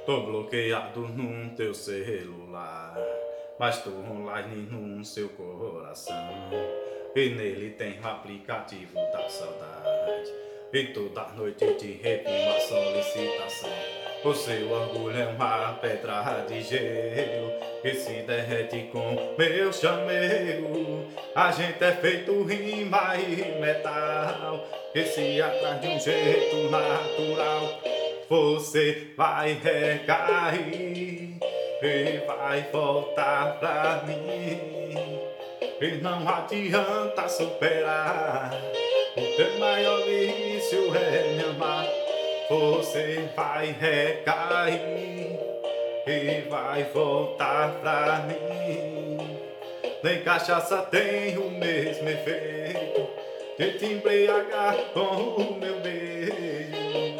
Tô bloqueado no teu celular, mas tô online no seu coração. E nele tem o aplicativo da saudade. E toda noite te reprimo a solicitação. O seu orgulho é uma pedra de gelo que se derrete com meu chamego. A gente é feito rima e metal que se atrás de um jeito natural. Você vai recair e vai voltar pra mim. E não adianta superar. O teu maior vício é me amar. Você vai recair e vai voltar pra mim. Nem cachaça tem o mesmo efeito de te embriagar com o meu beijo.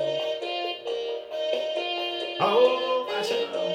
Aô, paixão.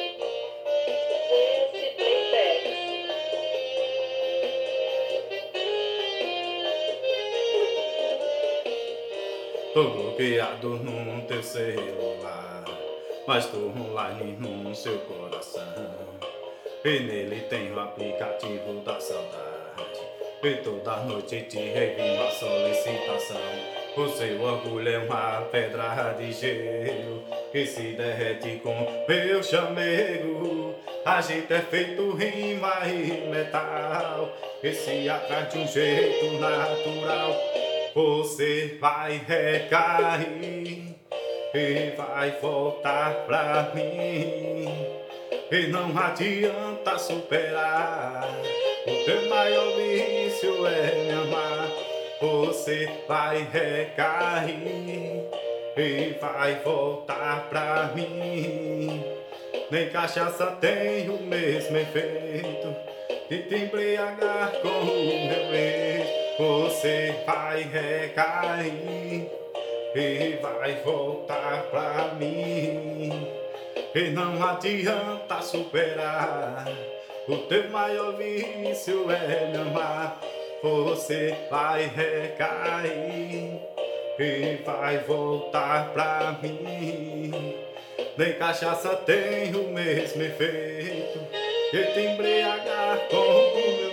Tô bloqueado no teu celular, mas tô online no seu coração. E nele tem o aplicativo da saudade. E toda noite te revivo a solicitação. O seu orgulho é uma pedra de gelo que se derrete com meu chamego. A gente é feito rima e metal que se atrás de um jeito natural. Você vai recair e vai voltar pra mim. E não adianta superar. O teu maior vício é me amar. Você vai recair e vai voltar pra mim. Nem cachaça tem o mesmo efeito de te embriagar com o meu beijo. Você vai recair e vai voltar pra mim. E não adianta superar. O teu maior vício é me amar. Você vai recair e vai voltar pra mim. Nem cachaça tem o mesmo efeito de te embriagar com o meu